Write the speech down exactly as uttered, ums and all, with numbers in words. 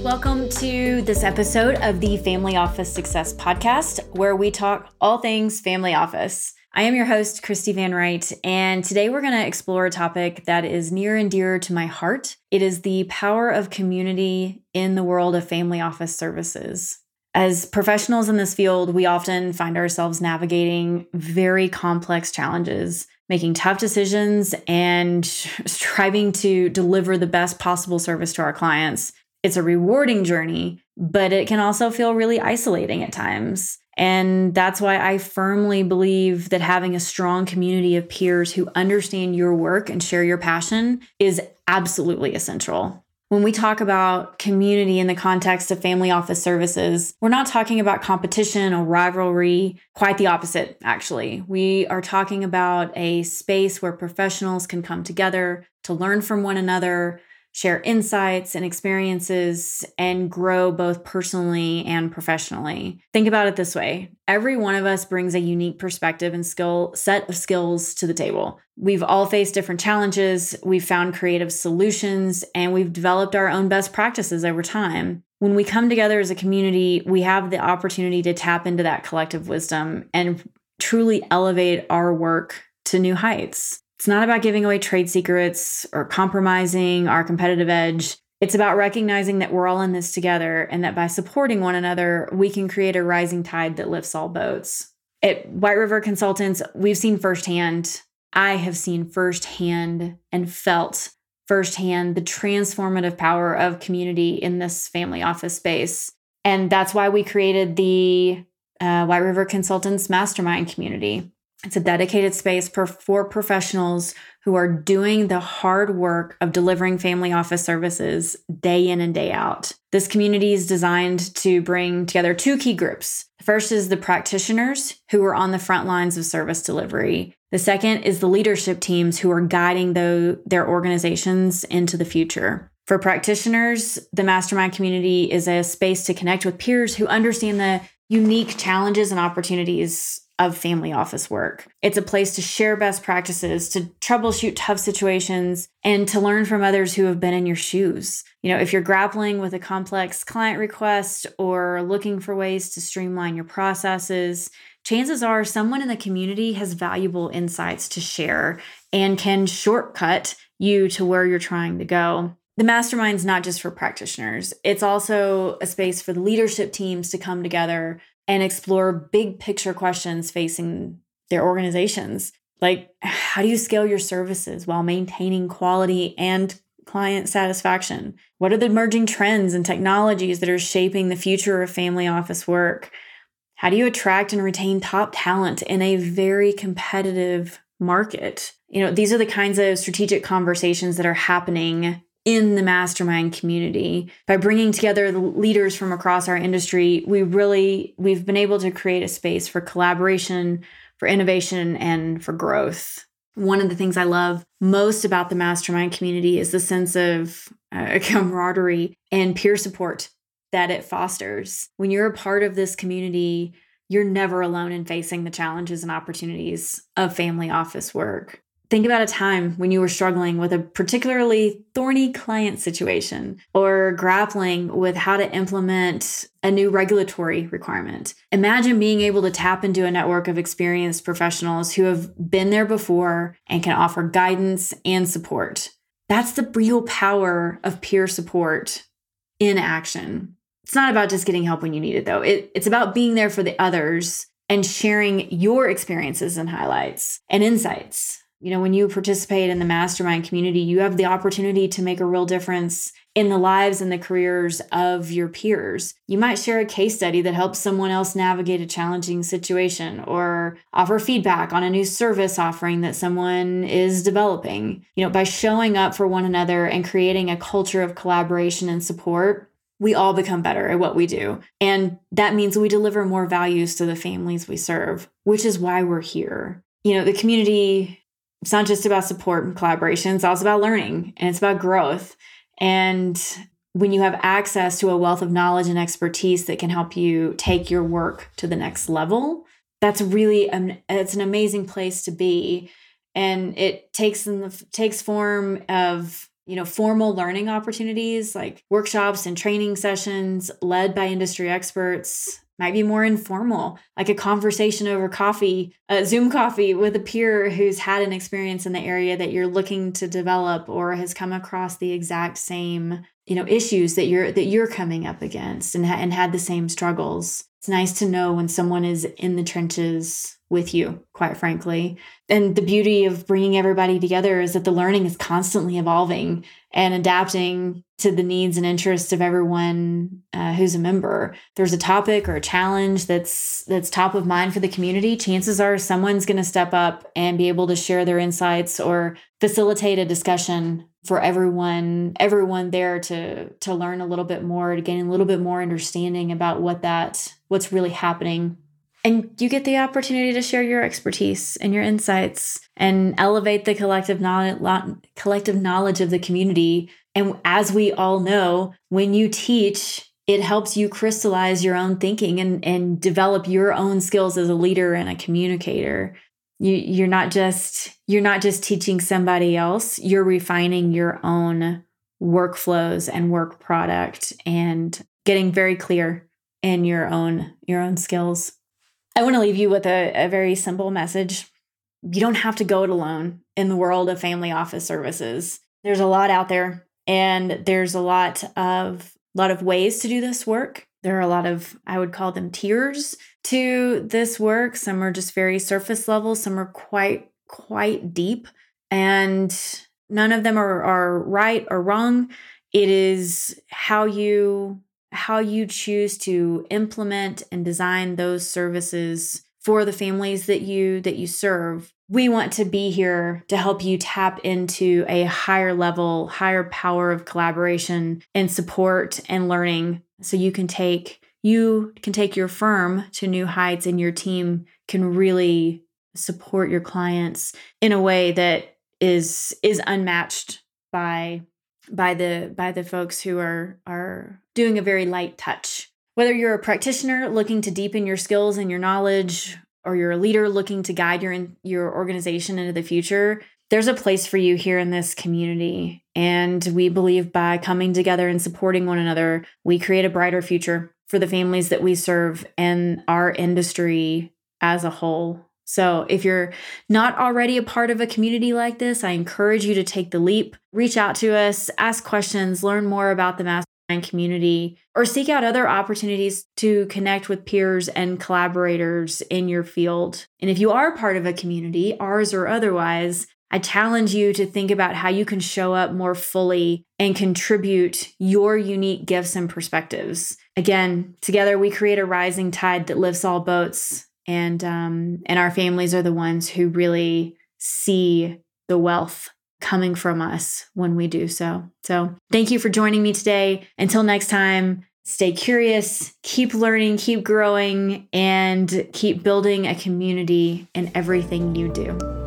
Welcome to this episode of the Family Office Success Podcast, where we talk all things family office. I am your host, Christy Van Wright, and today we're going to explore a topic that is near and dear to my heart. It is the power of community in the world of family office services. As professionals in this field, we often find ourselves navigating very complex challenges, making tough decisions, and striving to deliver the best possible service to our clients. It's a rewarding journey, but it can also feel really isolating at times. And that's why I firmly believe that having a strong community of peers who understand your work and share your passion is absolutely essential. When we talk about community in the context of family office services, we're not talking about competition or rivalry, quite the opposite, actually. We are talking about a space where professionals can come together to learn from one another, share insights and experiences, and grow both personally and professionally. Think about it this way. Every one of us brings a unique perspective and skill set of skills to the table. We've all faced different challenges, we've found creative solutions, and we've developed our own best practices over time. When we come together as a community, we have the opportunity to tap into that collective wisdom and truly elevate our work to new heights. It's not about giving away trade secrets or compromising our competitive edge. It's about recognizing that we're all in this together and that by supporting one another, we can create a rising tide that lifts all boats. At White River Consultants, we've seen firsthand, I have seen firsthand and felt firsthand the transformative power of community in this family office space. And that's why we created the uh, White River Consultants Mastermind community. It's a dedicated space for, for professionals who are doing the hard work of delivering family office services day in and day out. This community is designed to bring together two key groups. The first is the practitioners who are on the front lines of service delivery. The second is the leadership teams who are guiding the, their organizations into the future. For practitioners, the Mastermind community is a space to connect with peers who understand the unique challenges and opportunities of family office work. It's a place to share best practices, to troubleshoot tough situations, and to learn from others who have been in your shoes. You know, if you're grappling with a complex client request or looking for ways to streamline your processes, chances are someone in the community has valuable insights to share and can shortcut you to where you're trying to go. The Mastermind's not just for practitioners. It's also a space for the leadership teams to come together and explore big picture questions facing their organizations. Like, how do you scale your services while maintaining quality and client satisfaction? What are the emerging trends and technologies that are shaping the future of family office work? How do you attract and retain top talent in a very competitive market? You know, these are the kinds of strategic conversations that are happening in the Mastermind community. By bringing together the leaders from across our industry, we really, we've been able to create a space for collaboration, for innovation, and for growth. One of the things I love most about the Mastermind community is the sense of uh, camaraderie and peer support that it fosters. When you're a part of this community, you're never alone in facing the challenges and opportunities of family office work. Think about a time when you were struggling with a particularly thorny client situation or grappling with how to implement a new regulatory requirement. Imagine being able to tap into a network of experienced professionals who have been there before and can offer guidance and support. That's the real power of peer support in action. It's not about just getting help when you need it, though. It, it's about being there for the others and sharing your experiences and highlights and insights. You know, when you participate in the Mastermind community, you have the opportunity to make a real difference in the lives and the careers of your peers. You might share a case study that helps someone else navigate a challenging situation or offer feedback on a new service offering that someone is developing. You know, by showing up for one another and creating a culture of collaboration and support, we all become better at what we do. And that means we deliver more values to the families we serve, which is why we're here. You know, the community, it's not just about support and collaboration. It's also about learning and it's about growth. And when you have access to a wealth of knowledge and expertise that can help you take your work to the next level, that's really an, it's an amazing place to be. And it takes in the, takes form of you know, formal learning opportunities like workshops and training sessions led by industry experts. Might be more informal, like a conversation over coffee, a Zoom coffee with a peer who's had an experience in the area that you're looking to develop or has come across the exact same, you know, issues that you're that you're coming up against and, ha- and had the same struggles. It's nice to know when someone is in the trenches with you, quite frankly. And the beauty of bringing everybody together is that the learning is constantly evolving and adapting to the needs and interests of everyone uh, who's a member. There's a topic or a challenge that's that's top of mind for the community. Chances are someone's going to step up and be able to share their insights or facilitate a discussion for everyone, everyone there to to learn a little bit more, to gain a little bit more understanding about what that what's really happening. And you get the opportunity to share your expertise and your insights and elevate the collective knowledge, collective knowledge of the community. And as we all know, when you teach, it helps you crystallize your own thinking and, and develop your own skills as a leader and a communicator. You, you're not just you're not just teaching somebody else, you're refining your own workflows and work product and getting very clear in your own your own skills. I want to leave you with a, a very simple message. You don't have to go it alone in the world of family office services. There's a lot out there, and there's a lot of lot of ways to do this work. There are a lot of, I would call them tiers to this work. Some are just very surface level. Some are quite, quite deep, and none of them are, are right or wrong. It is how you how you choose to implement and design those services for the families that you that you serve. We want to be here to help you tap into a higher level, higher power of collaboration and support and learning, so you can take you can take your firm to new heights, and your team can really support your clients in a way that is is unmatched by by the by the folks who are are doing a very light touch. Whether you're a practitioner looking to deepen your skills and your knowledge, or you're a leader looking to guide your your organization into the future, there's a place for you here in this community. And we believe by coming together and supporting one another, we create a brighter future for the families that we serve and our industry as a whole. So if you're not already a part of a community like this, I encourage you to take the leap, reach out to us, ask questions, learn more about the Mastermind community, or seek out other opportunities to connect with peers and collaborators in your field. And if you are part of a community, ours or otherwise, I challenge you to think about how you can show up more fully and contribute your unique gifts and perspectives. Again, together we create a rising tide that lifts all boats. And um, and our families are the ones who really see the wealth coming from us when we do so. So thank you for joining me today. Until next time, stay curious, keep learning, keep growing, and keep building a community in everything you do.